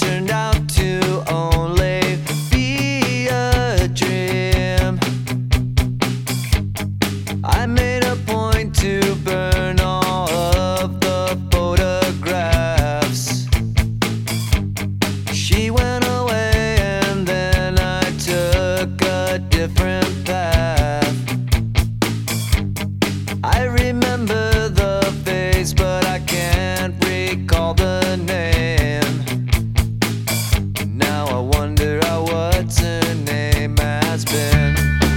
turned out to only be a dream. I made a point to burn all of the photographs. She went away and then I took a different path. I remember the face, but I can't recall the name. Now I wonder what her name has been.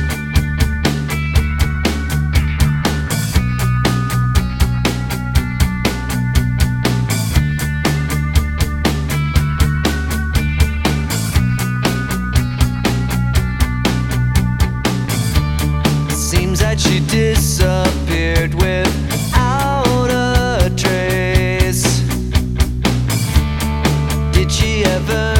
Seems that she disappeared without a trace. Did she ever